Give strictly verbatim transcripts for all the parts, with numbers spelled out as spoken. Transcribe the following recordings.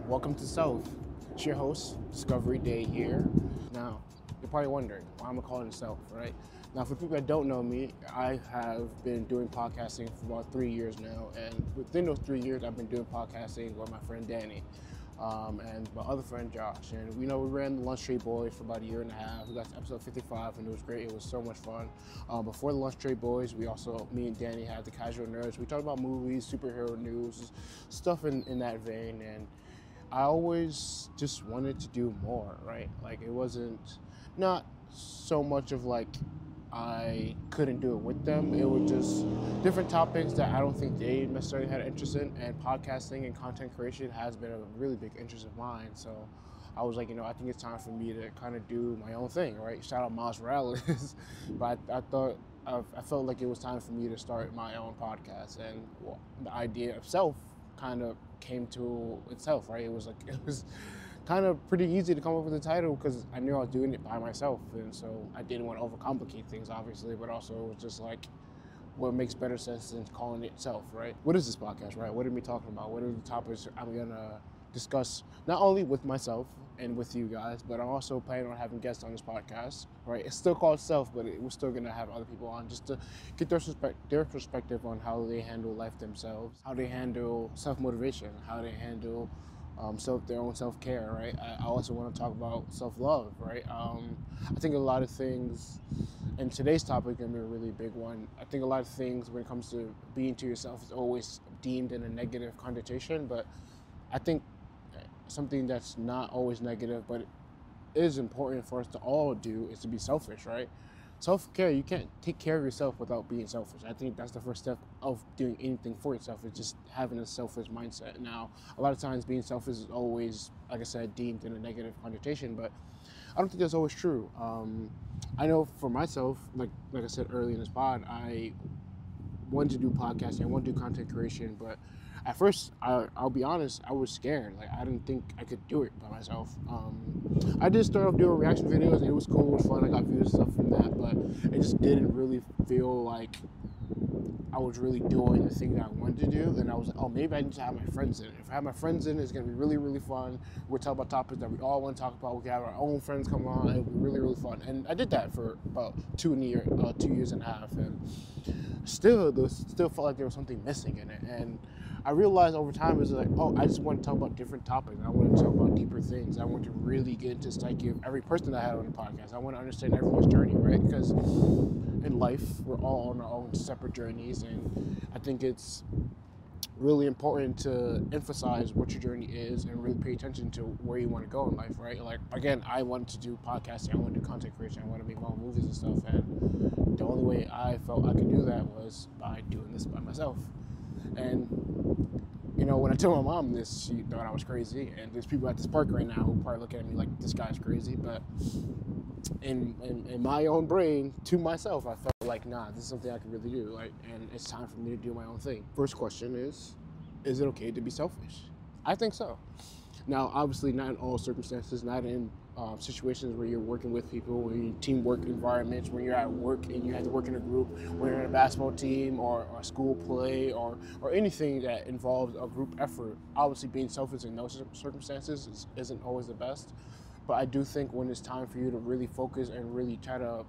Welcome to Self. It's your host, Discovery Day here. Now, you're probably wondering why I'm calling it Self, right? Now, for people that don't know me, I have been doing podcasting for about three years now, and within those three years, I've been doing podcasting with my friend Danny um, and my other friend Josh. And we know we ran the Lunch Tray Boys for about a year and a half. We got to episode fifty-five, and it was great. It was so much fun. Um, before the Lunch Tray Boys, we also, me and Danny, had the Casual Nerds. We talked about movies, superhero news, stuff in, in that vein, and I always just wanted to do more, right? Like, it wasn't, not so much of like, I couldn't do it with them. It was just different topics that I don't think they necessarily had an interest in, and podcasting and content creation has been a really big interest of mine. So I was like, you know, I think it's time for me to kind of do my own thing, right? Shout out Miles Morales. But I, I thought, I, I felt like it was time for me to start my own podcast, and well, the idea of Self kind of came to itself, right? It was like, it was kind of pretty easy to come up with the title because I knew I was doing it by myself, and so I didn't want to overcomplicate things, obviously, but also it was just like, what makes better sense than calling it Self, right? What is this podcast, right? What are we talking about? What are the topics I'm gonna discuss, not only with myself and with you guys, but I'm also planning on having guests on this podcast, right? It's still called Self, but it, we're still gonna have other people on just to get their, suspect, their perspective on how they handle life themselves, how they handle self-motivation, how they handle um, self, their own self-care, right? I, I also wanna talk about self-love, right? Um, I think a lot of things, and today's topic is gonna be a really big one. I think a lot of things when it comes to being to yourself is always deemed in a negative connotation, but I think something that's not always negative, but is important for us to all do, is to be selfish, right? Self-care, you can't take care of yourself without being selfish. I think that's the first step of doing anything for yourself, is just having a selfish mindset. Now, a lot of times being selfish is always, like I said, deemed in a negative connotation, but I don't think that's always true. Um, I know for myself, like like I said earlier in this pod, I wanted to do podcasting, I wanted to do content creation, but at first, I, I'll be honest, I was scared. Like, I didn't think I could do it by myself. Um, I did start off doing reaction videos, and it was cool, it was fun, I got views and stuff from that, but it just didn't really feel like I was really doing the thing that I wanted to do. And I was like, oh, maybe I need to have my friends in it. If I have my friends in it, it's going to be really, really fun. We'll talk about topics that we all want to talk about. We can have our own friends come on. It'll be really, really fun. And I did that for about two, and year, uh, two years and a half. And still, there was, still felt like there was something missing in it. And I realized over time, it was like, oh, I just want to talk about different topics. I want to talk about deeper things. I want to really get into the psyche of every person that I had on the podcast. I want to understand everyone's journey, right? Because in life, we're all on our own separate journeys, and I think it's really important to emphasize what your journey is and really pay attention to where you want to go in life, right? Like, again, I wanted to do podcasting, I wanted to do content creation, I wanted to make my own movies and stuff, and the only way I felt I could do that was by doing this by myself. And, you know, when I told my mom this, she thought I was crazy, and there's people at this park right now who probably look at me like, this guy's crazy, but in, in, in my own brain, to myself, I felt like, nah, this is something I can really do, like, and it's time for me to do my own thing. First question is, is it okay to be selfish? I think so. Now, obviously, not in all circumstances, not in um, situations where you're working with people, where you're in teamwork environments, when you're at work and you have to work in a group, when you're in a basketball team or, or a school play or, or anything that involves a group effort. Obviously, being selfish in those circumstances is, isn't always the best. But I do think when it's time for you to really focus and really try to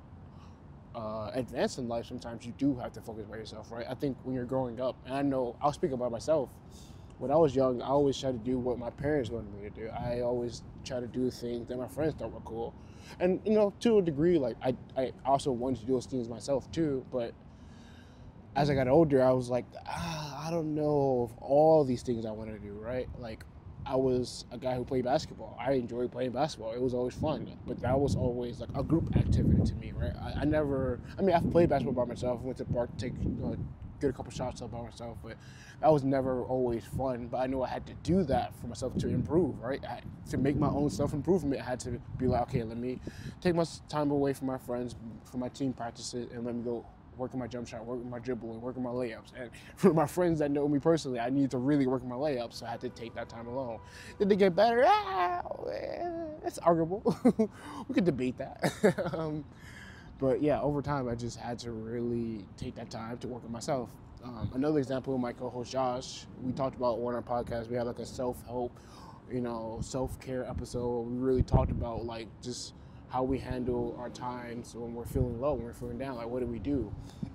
uh, advance in life, sometimes you do have to focus by yourself, right? I think when you're growing up, and I know, I'll speak about myself, when I was young, I always tried to do what my parents wanted me to do. I always tried to do things that my friends thought were cool. And, you know, to a degree, like, I, I also wanted to do those things myself, too. But as I got older, I was like, ah, I don't know of all these things I want to do, right? Like, I was a guy who played basketball. I enjoyed playing basketball. It was always fun. But that was always, like, a group activity to me, right? I, I never, I mean, I've played basketball by myself. I went to the park to take, you know, get a couple shots up by myself, but that was never always fun. But I knew I had to do that for myself to improve, right? I, to make my own self-improvement, I had to be like, okay, let me take my time away from my friends, from my team practices, and let me go work on my jump shot, work on my dribble, and work on my layups. And for my friends that know me personally, I need to really work on my layups, so I had to take that time alone. Did they get better? Ah, it's arguable. We could debate that. um, But yeah, over time, I just had to really take that time to work on myself. Um, another example, my co-host Josh, we talked about on our podcast, we had like a self-help you know, self-care episode. We really talked about like just how we handle our times when we're feeling low, when we're feeling down. Like, what do we do?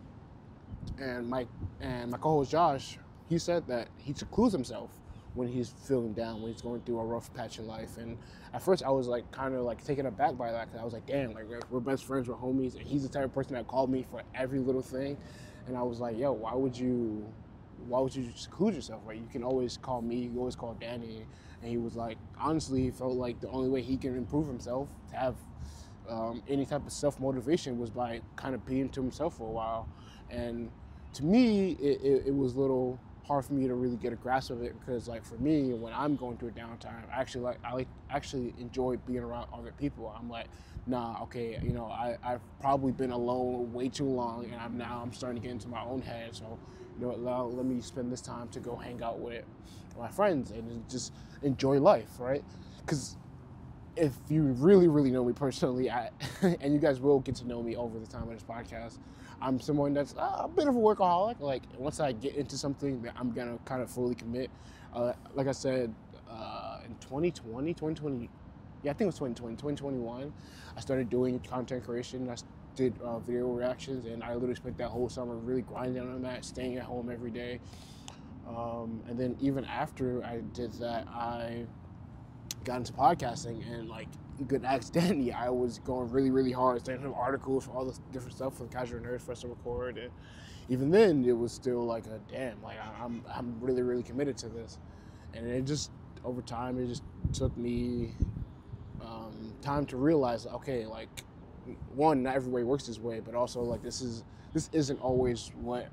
And my and my co-host Josh, he said that he secludes himself when he's feeling down, when he's going through a rough patch in life. And at first I was like kind of like taken aback by that, because I was like, damn, like we're best friends, we're homies, and he's the type of person that called me for every little thing. And I was like, yo, why would you why would you seclude yourself, right? You can always call me, you can always call Danny. And he was like, honestly, he felt like the only way he can improve himself, to have um, any type of self-motivation, was by kind of being to himself for a while. And to me, it, it, it was a little hard for me to really get a grasp of it, because like for me, when I'm going through a downtime, I actually like I like actually enjoy being around other people. I'm like, nah, okay, you know, I, I've probably been alone way too long, and I'm now I'm starting to get into my own head. So, you know, now let me spend this time to go hang out with my friends and just enjoy life, right? Because if you really, really know me personally, I, and you guys will get to know me over the time of this podcast, I'm someone that's uh, a bit of a workaholic. Like, once I get into something, that I'm gonna kind of fully commit. Uh, like I said, uh, in twenty twenty, twenty twenty, yeah, I think it was twenty twenty, twenty twenty-one, I started doing content creation. I did uh, video reactions, and I literally spent that whole summer really grinding on that, staying at home every day. Um, and then even after I did that, I got into podcasting, and like you could ask Danny, I was going really, really hard, sending him articles for all this different stuff for the Casual Nerds for us to record. And even then, it was still like a damn, like I'm, I'm really, really committed to this. And it just, over time, it just took me um, time to realize, okay, like, one, not everybody works this way, but also like this is, this isn't always what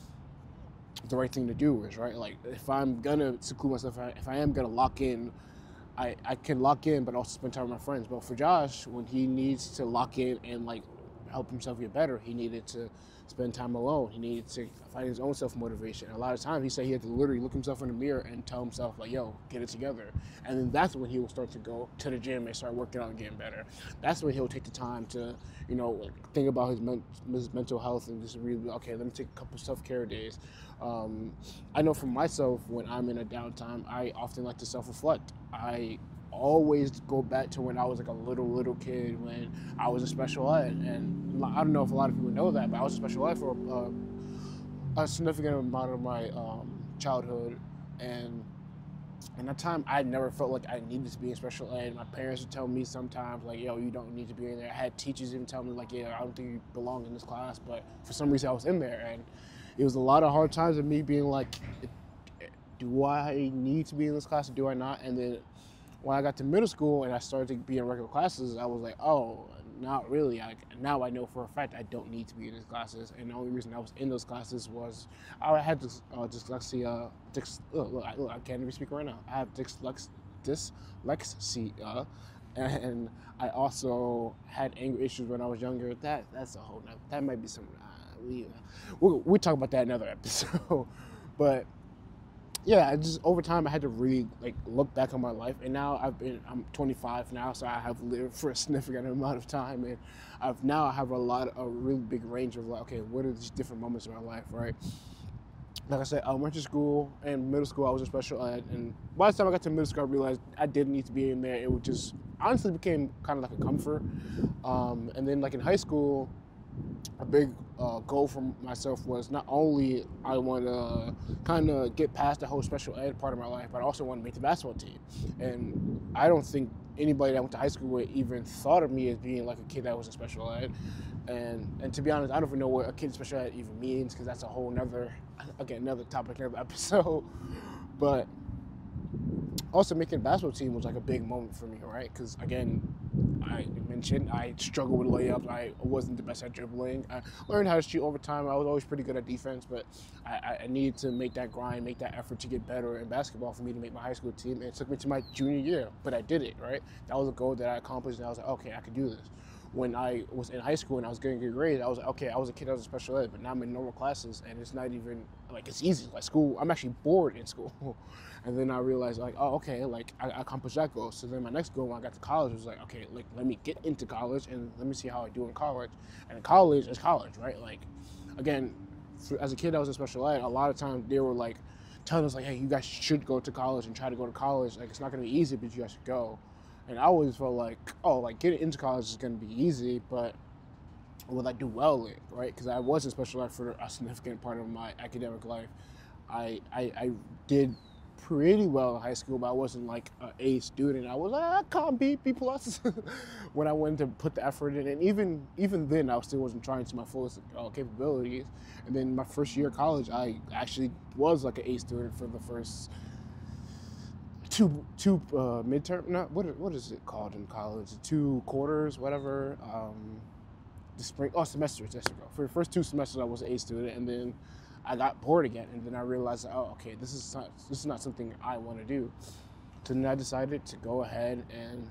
the right thing to do is, right? Like, if I'm gonna seclude myself, if I am gonna lock in, I, I can lock in, but also spend time with my friends. But for Josh, when he needs to lock in and like help himself get better, he needed to spend time alone. He needed to find his own self-motivation. And a lot of times he said he had to literally look himself in the mirror and tell himself like, yo, get it together. And then that's when he will start to go to the gym and start working out and getting better. That's when he'll take the time to, you know, like, think about his, men- his mental health and just really, okay, let me take a couple self-care days. Um, I know for myself, when I'm in a downtime, I often like to self-reflect. I always go back to when I was like a little, little kid, when I was a special ed. And I don't know if a lot of people know that, but I was a special ed for uh, a significant amount of my um, childhood. And in that time, I never felt like I needed to be in special ed. My parents would tell me sometimes, like, yo, you don't need to be in there. I had teachers even tell me, like, yeah, I don't think you belong in this class. But for some reason, I was in there. And it was a lot of hard times of me being like, do I need to be in this class or do I not? And then when I got to middle school and I started to be in regular classes, I was like, oh, not really. I, now I know for a fact I don't need to be in these classes. And the only reason I was in those classes was I had this uh, dyslexia. Dys, look, look, I, look, I can't even speak right now. I have dyslex, dyslexia. And I also had anger issues when I was younger. That That's a whole nother, that might be some, uh, we, we'll, we'll talk about that in another episode. But yeah, I just over time I had to really like look back on my life, and now I've been I'm twenty-five now, so I have lived for a significant amount of time, and I've now I have a lot of, a really big range of like, okay, what are these different moments in my life, right? Like I said, I went to school, and middle school I was a special ed, and by the time I got to middle school, I realized I didn't need to be in there. It would just honestly became kind of like a comfort, um, and then like in high school, a big uh, goal for myself was not only I want to kind of get past the whole special ed part of my life, but I also want to make the basketball team. And I don't think anybody that went to high school with even thought of me as being like a kid that was in special ed. And and to be honest, I don't even know what a kid in special ed even means, because that's a whole nother, again, another topic, another episode. But also making a basketball team was like a big moment for me, right? Because again, I mentioned I struggled with layups. I wasn't the best at dribbling. I learned how to shoot over time. I was always pretty good at defense, but I, I needed to make that grind, make that effort to get better in basketball for me to make my high school team. And it took me to my junior year, but I did it, right? That was a goal that I accomplished, and I was like, okay, I could do this. When I was in high school and I was getting good grades, I was like, okay, I was a kid that was in special ed, but now I'm in normal classes, and it's not even, like, it's easy. Like, school, I'm actually bored in school. And then I realized, like, oh, okay, like, I, I accomplished that goal. So then my next goal when I got to college was like, okay, like, let me get into college, and let me see how I do in college. And in college is college, right? Like, again, for, as a kid that was in special ed, a lot of times they were, like, telling us like, hey, you guys should go to college and try to go to college. Like, it's not going to be easy, but you guys should go. And I always felt like, oh, like getting into college is going to be easy, but will I do well in it, right? Because I was in special ed for a significant part of my academic life. I, I, I did pretty well in high school, but I wasn't like an A student. I was like, I can't be B plus when I went to put the effort in. And even even then, I still wasn't trying to my fullest uh, capabilities. And then my first year of college, I actually was like an A student for the first two two uh, midterm. Not what what is it called in college? Two quarters, whatever. Um, the spring oh semesters. There you go. For the first two semesters, I was an A student, and then I got bored again, and then I realized, oh, okay, this is not this is not something I want to do. So then I decided to go ahead and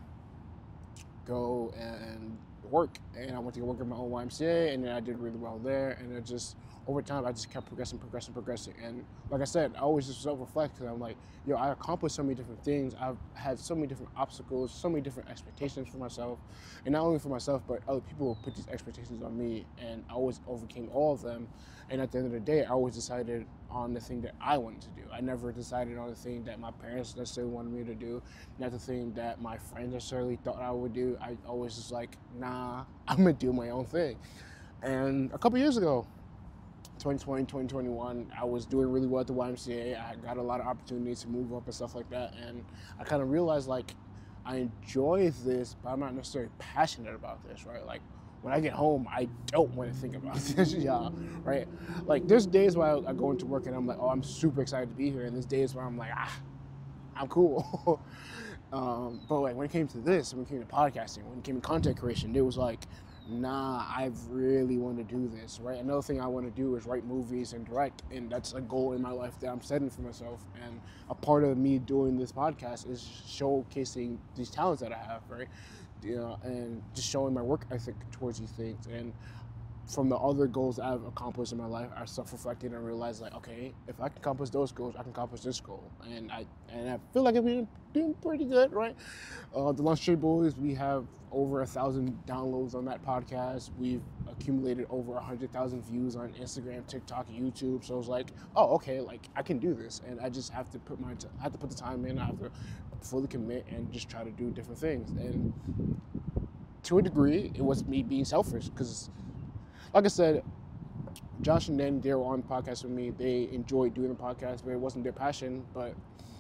go and work, and I went to go work at my own Y M C A, and then I did really well there, and it just over time I just kept progressing, progressing, progressing, and like I said, I always just self-reflect because I'm like, yo, I accomplished so many different things. I've had so many different obstacles, so many different expectations for myself, and not only for myself, but other people put these expectations on me, and I always overcame all of them. And at the end of the day, I always decided on the thing that I wanted to do. I never decided on the thing that my parents necessarily wanted me to do, not the thing that my friends necessarily thought I would do. I always was like, nah, I'm gonna do my own thing. And a couple years ago, twenty twenty, twenty twenty-one, I was doing really well at the Y M C A. I got a lot of opportunities to move up and stuff like that. And I kind of realized like, I enjoy this, but I'm not necessarily passionate about this, right? Like, when I get home, I don't want to think about this job, right? Like, there's days where I, I go into work and I'm like, oh, I'm super excited to be here. And there's days where I'm like, ah, I'm cool. um, but like when it came to this, when it came to podcasting, when it came to content creation, it was like, nah, I really want to do this, right? Another thing I want to do is write movies and direct. And that's a goal in my life that I'm setting for myself. And a part of me doing this podcast is showcasing these talents that I have, right? You know, and just showing my work ethic towards these things. And from the other goals that I've accomplished in my life, I self-reflected and realized like, okay, if I can accomplish those goals, I can accomplish this goal. And I and I feel like I've been doing pretty good, right? Uh, the Lunch Trade Boys, we have over a thousand downloads on that podcast. We've accumulated over a hundred thousand views on Instagram, TikTok, YouTube. So I was like, oh, okay, like I can do this, and I just have to put my, t- I have to put the time in. I have to fully commit and just try to do different things. And to a degree, it was me being selfish because, like I said, Josh and Dan, they were on the podcast with me. They enjoyed doing the podcast, but it wasn't their passion. But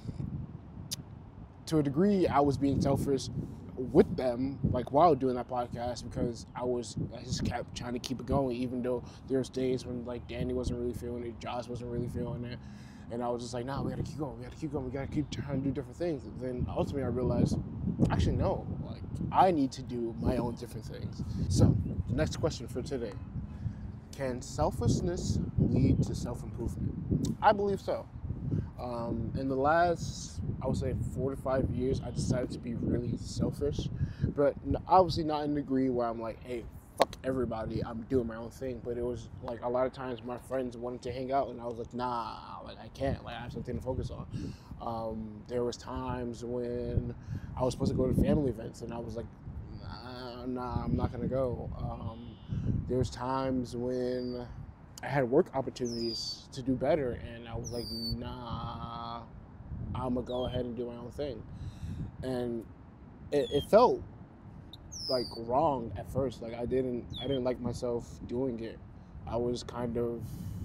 to a degree, I was being selfish with them, like while doing that podcast, because I was, I just kept trying to keep it going, even though there's days when like Danny wasn't really feeling it, Josh wasn't really feeling it. And I was just like, nah, we gotta keep going, we gotta keep going, we gotta keep trying to do different things. And then ultimately I realized, actually no, like I need to do my own different things. So, the next question for today. Can selfishness lead to self-improvement? I believe so. Um, in the last, I would say four to five years, I decided to be really selfish, but obviously not in a degree where I'm like, hey, fuck everybody, I'm doing my own thing. But it was like a lot of times my friends wanted to hang out and I was like, nah, like I can't, like I have something to focus on. Um, there was times when I was supposed to go to family events and I was like, nah, nah I'm not gonna go. Um, there was times when I had work opportunities to do better and I was like, nah, I'm gonna go ahead and do my own thing. And it, it felt like wrong at first. Like I didn't I didn't like myself doing it. I was kind of,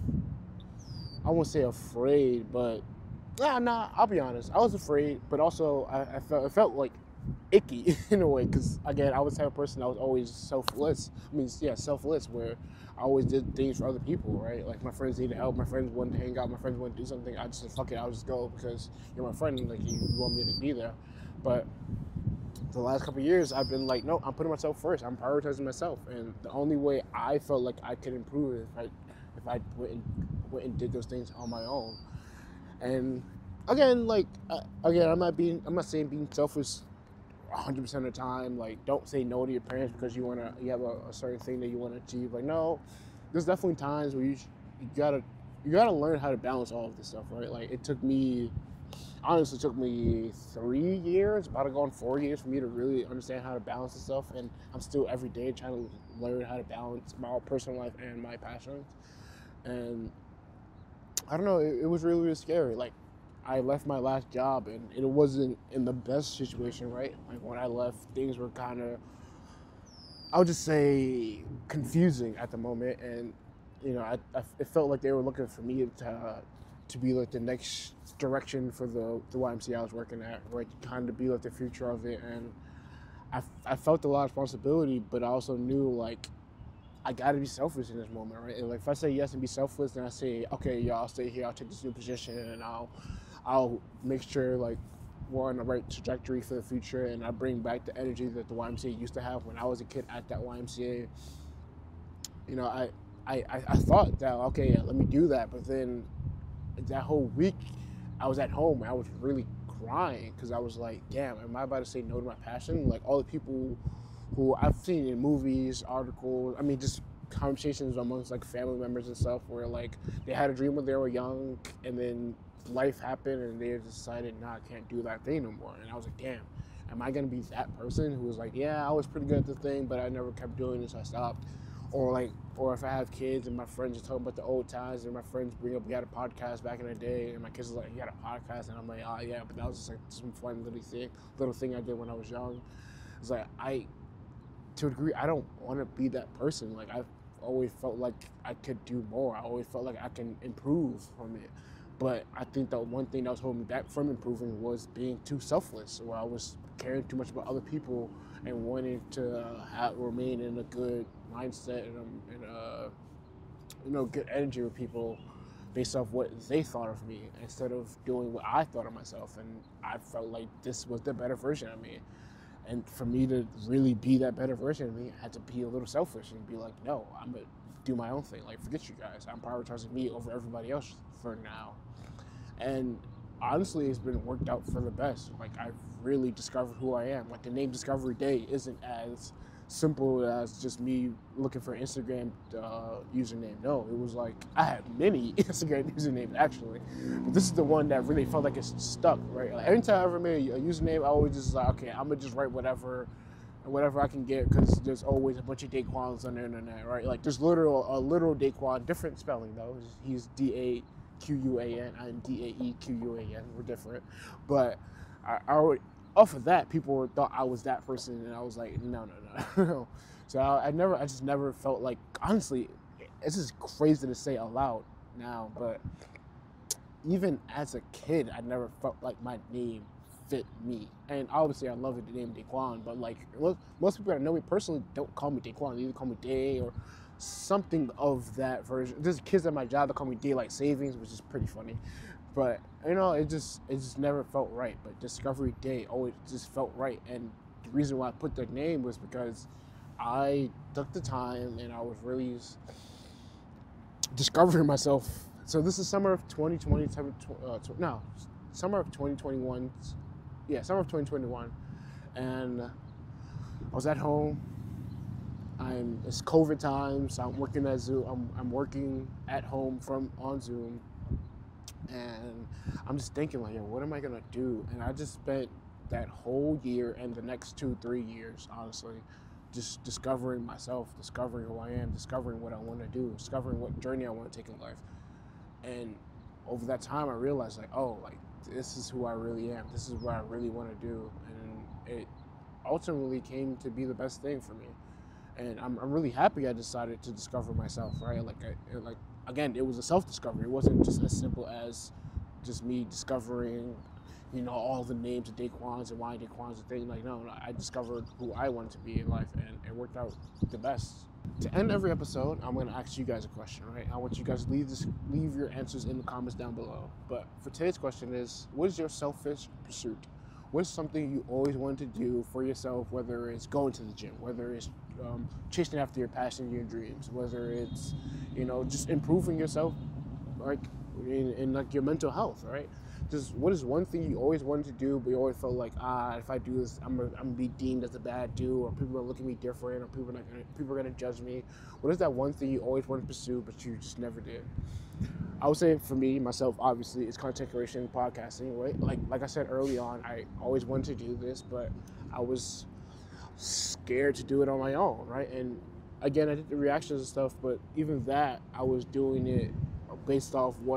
I won't say afraid, but nah, nah, I'll be honest. I was afraid, but also I, I felt it felt like icky in a way, because again, I was the type of person that was always selfless. I mean, yeah, selfless, where I always did things for other people, right? Like my friends needed help, my friends wanted to hang out, my friends wanted to do something. I just said, fuck it, I'll just go because you're my friend, like you, you want me to be there. But the last couple of years, I've been like, no, I'm putting myself first. I'm prioritizing myself, and the only way I felt like I could improve is if I, if I went and, went and did those things on my own. And again, like uh, again, I'm not being, I'm not saying being selfish one hundred percent of the time. Like, don't say no to your parents because you wanna, you have a, a certain thing that you want to achieve. Like, no, there's definitely times where you you gotta you gotta learn how to balance all of this stuff, right? Like, it took me. Honestly, it took me three years, about to go on four years for me to really understand how to balance this stuff. And I'm still every day trying to learn how to balance my personal life and my passions. And I don't know, it, it was really, really scary. Like, I left my last job and it wasn't in the best situation, right? Like, when I left, things were kind of, I would just say, confusing at the moment. And, you know, I, I, it felt like they were looking for me to uh, to be like the next direction for the, the Y M C A I was working at, right? To kind of be like the future of it. And I, I felt a lot of responsibility, but I also knew, like, I gotta be selfish in this moment, right? And like, if I say yes and be selfless, then I say, okay, yeah, I'll stay here, I'll take this new position, and I'll, I'll make sure like we're on the right trajectory for the future, and I bring back the energy that the Y M C A used to have when I was a kid at that Y M C A. You know, I, I, I thought that, okay, yeah, let me do that, but then that whole week, I was at home and I was really crying because I was like, damn, am I about to say no to my passion? Like, all the people who I've seen in movies, articles, I mean, just conversations amongst like family members and stuff where like they had a dream when they were young and then life happened and they decided, nah, I can't do that thing no more. And I was like, damn, am I gonna be that person who was like, yeah, I was pretty good at the thing, but I never kept doing it, so I stopped? Or like, or if I have kids and my friends are talking about the old times and my friends bring up, we had a podcast back in the day, and my kids are like, you had a podcast, and I'm like, oh yeah, but that was just like some fun little thing, little thing I did when I was young. It's like, I, to a degree, I don't want to be that person. Like, I've always felt like I could do more. I always felt like I can improve from it. But I think the one thing that was holding me back from improving was being too selfless, where I was caring too much about other people and wanting to uh, have, remain in a good mindset and, um, and uh, you know, good energy with people based off what they thought of me instead of doing what I thought of myself. And I felt like this was the better version of me. And for me to really be that better version of me, I had to be a little selfish and be like, no, I'm going to do my own thing. Like, forget you guys. I'm prioritizing me over everybody else for now. And honestly, it's been worked out for the best. Like, I've really discovered who I am. Like, the name Discovery Day isn't as simple as just me looking for an Instagram uh, username. No, it was like, I had many Instagram usernames actually, but this is the one that really felt like it's stuck, right? Like, every time I ever made a username, I always just like, okay, I'm gonna just write whatever, whatever I can get, because there's always a bunch of Daquans on the internet, right? Like, there's literal, a literal Daquan, different spelling though. He's D A Q U A N, I'm D A E Q U A N, we're different, but I, I already, off of that, people thought I was that person, and I was like, no, no, no, no. So I, I never, I just never felt like, honestly, it's just crazy to say aloud now, but even as a kid, I never felt like my name fit me. And obviously, I love the name Daquan, but like, most people that know me personally don't call me Daquan. They either call me Day or something of that version. There's kids at my job that call me Daylight Savings, which is pretty funny. But, you know, it just it just never felt right. But Discovery Day always just felt right. And the reason why I put that name was because I took the time and I was really discovering myself. So this is summer of twenty twenty, uh, no, summer of twenty twenty-one. Yeah, summer of twenty twenty-one. And I was at home. I'm, it's COVID time, so I'm working at Zoom. I'm, I'm working at home from on Zoom. And I'm just thinking like, yo, what am I gonna do? And I just spent that whole year and the next two, three years, honestly, just discovering myself, discovering who I am, discovering what I want to do, discovering what journey I want to take in life. And over that time, I realized like, oh, like this is who I really am. This is what I really want to do. And it ultimately came to be the best thing for me. And I'm, I'm really happy I decided to discover myself, right? Like, I, like again, it was a self-discovery. It wasn't just as simple as just me discovering, you know, all the names of Daquans and why Daquans and things. Like, no, no, I discovered who I wanted to be in life, and it worked out the best. To end every episode, I'm going to ask you guys a question, right? I want you guys to leave this, leave your answers in the comments down below. But for today's question is, what is your selfish pursuit? What's something you always wanted to do for yourself, whether it's going to the gym, whether it's um, chasing after your passion, your dreams, whether it's, you know, just improving yourself, like in, in like your mental health, right? Just what is one thing you always wanted to do, but you always felt like, ah, if I do this, I'm gonna, I'm gonna be deemed as a bad dude, or people are gonna look at me different, or people are not gonna, people are gonna judge me. What is that one thing you always wanted to pursue, but you just never did? I would say for me, myself, obviously, it's content creation, podcasting, right? Like, like I said early on, I always wanted to do this, but I was scared to do it on my own, right? And again, I did the reactions and stuff, but even that, I was doing it based off what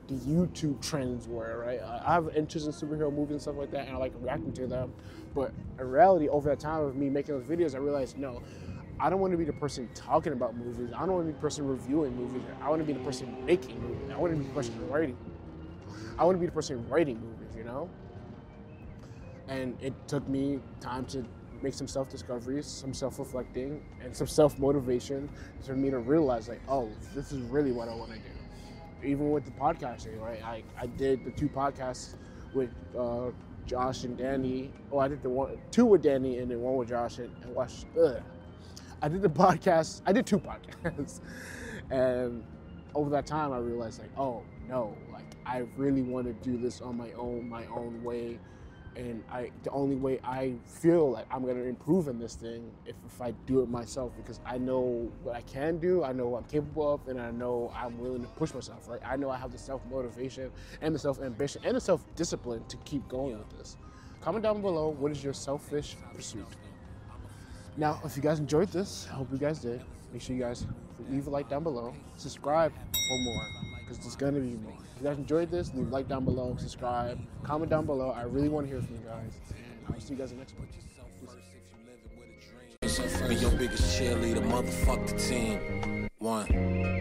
the YouTube trends were, right? I have interest in superhero movies and stuff like that, and I like reacting to them. But in reality, over that time of me making those videos, I realized, no, I don't want to be the person talking about movies. I don't want to be the person reviewing movies. I want to be the person making movies. I want to be the person writing. I want to be the person writing movies, you know? And it took me time to make some self-discoveries, some self-reflecting, and some self-motivation for me to realize, like, oh, this is really what I want to do. Even with the podcasting, right? I, I did the two podcasts with uh, Josh and Danny. Oh, I did the one, two with Danny and then one with Josh and, and watched. Ugh. I did the podcast. I did two podcasts, and over that time, I realized, like, oh no, like I really want to do this on my own, my own way. And I, the only way I feel like I'm gonna improve in this thing if, if I do it myself, because I know what I can do, I know what I'm capable of, and I know I'm willing to push myself, right? I know I have the self-motivation and the self-ambition and the self-discipline to keep going with this. Comment down below, what is your selfish pursuit? Now, if you guys enjoyed this, I hope you guys did. Make sure you guys leave a like down below, subscribe for more, because there's gonna be more. If you guys enjoyed this, leave a like down below, subscribe, comment down below. I really want to hear from you guys, and I'll see you guys in the next one. Be your biggest cheerleader, motherfuck the team. One.